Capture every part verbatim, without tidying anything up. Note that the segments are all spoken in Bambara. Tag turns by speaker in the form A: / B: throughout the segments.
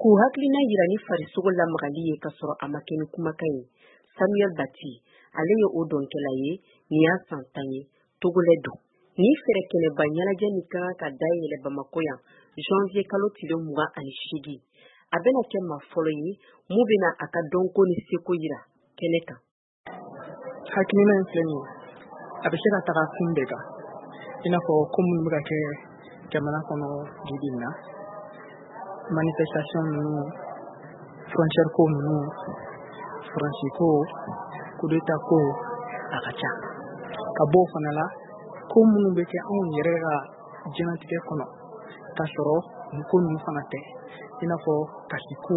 A: K'u hakilina yira ni farisogo lamagali ye ka sɔrɔ a ma kɛ ni kumakan ye. Samuel Bati, ale ye o dɔnkɛla ye, nin y'a san tan ye, Togolais don. Ni fɛrɛ kɛnɛba ɲɛnajɛ min kan ka dayɛlɛ Bamako yan janvier kalo tile mugan ani seegin. A bɛna kɛ maa fɔlɔ ye mun bɛna a ka dɔnko ni seko yira kɛnɛ kan.
B: Hakilina in filɛ nin ye, a bɛ se ka taga kun bɛɛ kan. I n'a fɔ ko minnu bɛ ka kɛ jamana kɔnɔ bi in na, manifestation ninnu, frontière ko ninnu, faransi ko, coup d'état ko, a ka ca. Ka bɔ o fana la, ko minnu bɛ kɛ anw yɛrɛ ka diɲɛlatigɛ kɔnɔ k'a sɔrɔ nin ko ninnu fana tɛ, i n'a fɔ kasi ko,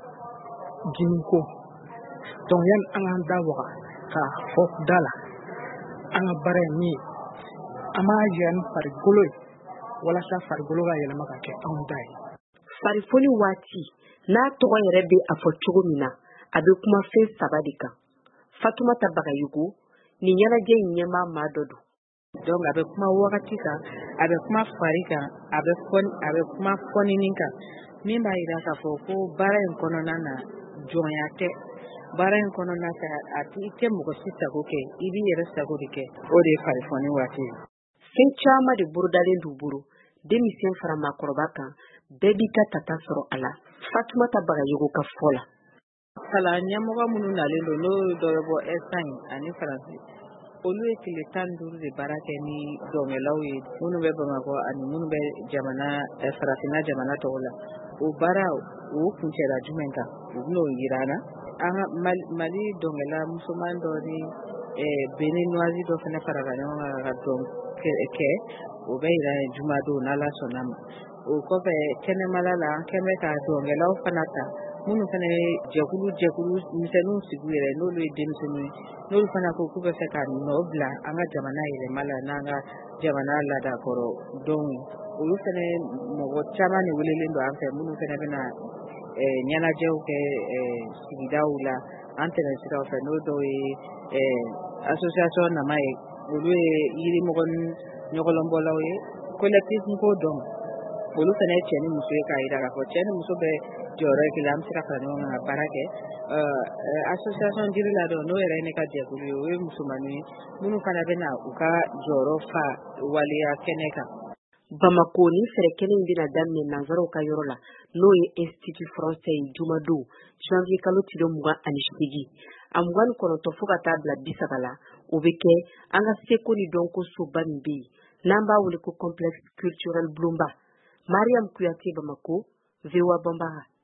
B: dimi ko. Donc yani an k'an da waga ka fɔ da la, an ka baara ye min ye, an b'a jira ni farikolo ye walasa farikolo ka yɛlɛma ka kɛ anw ta ye.
A: Farifoni waati n'a tɔgɔ yɛrɛ bɛ a fɔ cogo min na, a bɛ kuma fɛn saba de kan. Fatumata Bagayogo, nin ɲɛnajɛ in ɲɛmaa maa dɔ don.
C: Donc a bɛ kuma wagati kan, a bɛ kuma fari kan, a bɛ fɔni, a bɛ kuma fɔnini kan. Min b'a jira k'a fɔ ko baara in kɔnɔna na jɔnya tɛ. Baara in kɔnɔna fɛ a i tɛ mɔgɔ si sago kɛ, i b'i yɛrɛ sago de kɛ. O de ye farifoni waati ye.
A: Fɛn caman de bolodalen d'u bolo. Denmisɛn fara maakɔrɔba kan, bɛɛ b'i ka tata sɔrɔ a la. Fatumata Bagayogo ka fɔ la.
C: Kalan ɲɛmɔgɔ minnu nalen don n'o dɔ bɛ bɔ Espagne ani Faransi, olu ye tile tan ni duuru de baara kɛ ni dɔnkɛlaw ye minnu bɛ Bamakɔ ani minnu bɛ jamana farafinna jamana tɔw la. O baara o kuncɛla jumɛn kan? U bɛn'o jira an na. An ka Mali dɔnkɛla musoman dɔ ni Beninoise dɔ fana farala ɲɔgɔn kan ka dɔnkɛ, o bɛ jira jumadon n'Ala sɔnna ma. O kɔfɛ kɛnɛmala la an kɛn bɛ ka dɔnkɛlaw fana ta minnu fana ye jɛkulu jɛkulu misɛnninw sigi yɛrɛ n'olu ye denmisɛnninw ye, n'olu fana ko k'u bɛ fɛ ka nɔ bila an ka jamana yɛlɛma la n'an ka jamana ladakɔrɔ dɔnw ye. Olu fana mɔgɔ caman de welelen don an fɛ minnu fana bɛna ɲɛnajɛw kɛ sigidaw la an tɛmɛsiraw fɛ n'o dɔw ye association nama ye, olu ye yirimɔgɔ ɲɔgɔlɔnbɔlaw ye, collectif ko dɔn. Olu fana ye cɛ ni muso ye k'a jira k'a fɔ cɛ ni muso bɛ jɔyɔrɔ kelen an bɛ se ka fara ɲɔgɔn kan ka baara kɛ. Association diri la dɔn n'o yɛrɛ ye ne ka jɛkulu ye, o ye musomanninw ye minnu fana bɛna u ka jɔyɔrɔ fa waleya kɛnɛ kan.
A: Bamako ni fɛrɛ kelen bɛna daminɛ nanzaraw ka yɔrɔ la n'o ye Institut Français ye jumadon janvier kalo tile mugan ani seegin. A mugan ni kɔnɔntɔn fo ka taa bila bi saba la, o bɛ kɛ an ka seko ni dɔnko soba min bɛ yen n'an b'a wele ko complexe culturel Bulumba. Mariam Kuyate, Bamako, V O A Bambara.